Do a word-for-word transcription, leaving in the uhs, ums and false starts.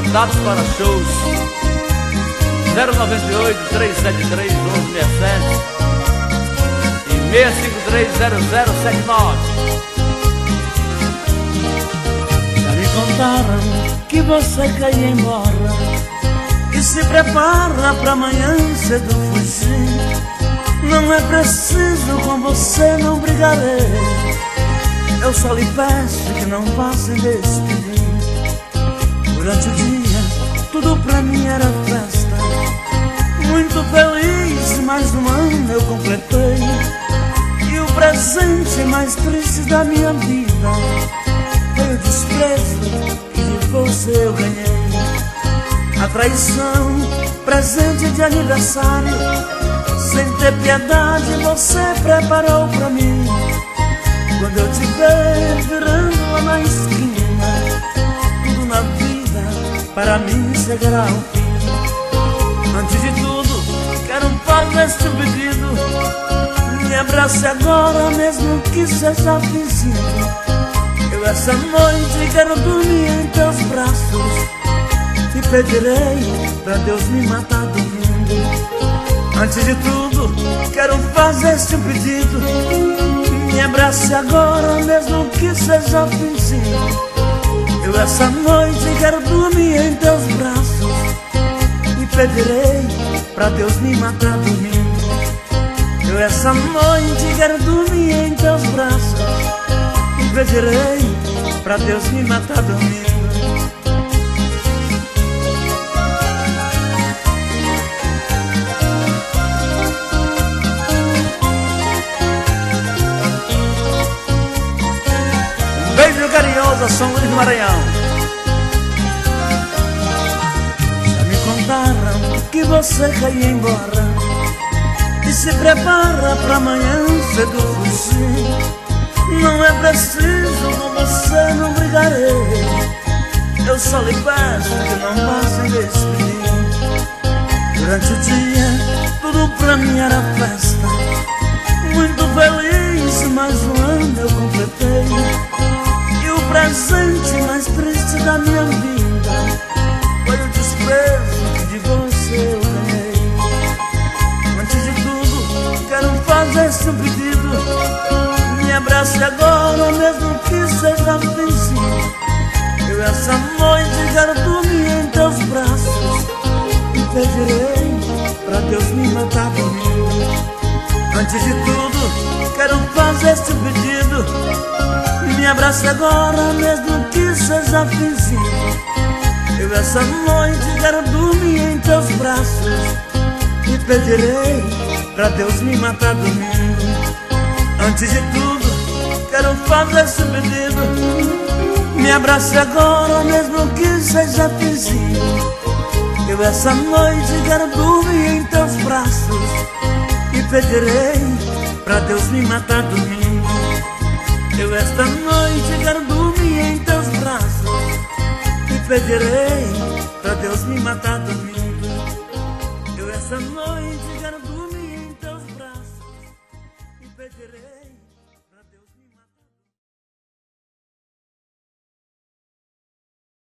contatos para shows zero nove oito, três sete três, um um seis sete e seis cinco três, zero zero sete nove. Já me contaram que você quer ir embora e se prepara pra amanhã cedo fugir. Não é preciso, com você não brigarei. Eu só lhe peço que não vá se despedir. Durante o dia, tudo pra mim era festa. Muito feliz, mais um ano eu completei. E o presente mais triste da minha vida foi o desprezo que de você eu ganhei. A traição, presente de aniversário, sem ter piedade você preparou pra mim. Quando eu te ver virando lá na esquina, tudo na vida para mim chegará ao fim. Antes de tudo, quero fazer este pedido: me abrace agora, mesmo que seja fingido. Eu essa noite quero dormir em teus braços e pedirei pra Deus me matar dormindo. Antes de tudo, quero fazer este pedido: me abrace agora, mesmo que seja fingido. Eu essa noite quero dormir em teus braços e pedirei pra Deus me matar dormindo. Eu essa noite quero dormir em teus braços e pedirei pra Deus me matar dormindo. Beijo carinhoso, São Luís do Maranhão. Já me contaram que você quer ir embora e se prepara pra amanhã cedo fugir. Não é preciso, com você não brigarei. Eu só lhe peço que não vá se despedir. Durante o dia, tudo pra mim era festa. Muito feliz, mais um ano eu completei. O presente mais triste da minha vida foi o desprezo que de você eu ganhei. Antes de tudo, quero fazer este pedido: me abrace agora, mesmo que seja fingido. Eu essa noite quero dormir em teus braços e pedirei pra Deus me matar dormindo. Antes de tudo, quero fazer este pedido: me abrace agora, mesmo que seja fingido. Eu essa noite quero dormir em teus braços e pedirei pra Deus me matar dormindo. Antes de tudo, quero fazer esse pedido: me abrace agora, mesmo que seja fingido. Eu essa noite quero dormir em teus braços e pedirei pra Deus me matar dormindo. Eu esta noite quero dormir em teus braços e pedirei pra Deus me matar dormindo. Eu esta noite quero dormir em teus braços e pedirei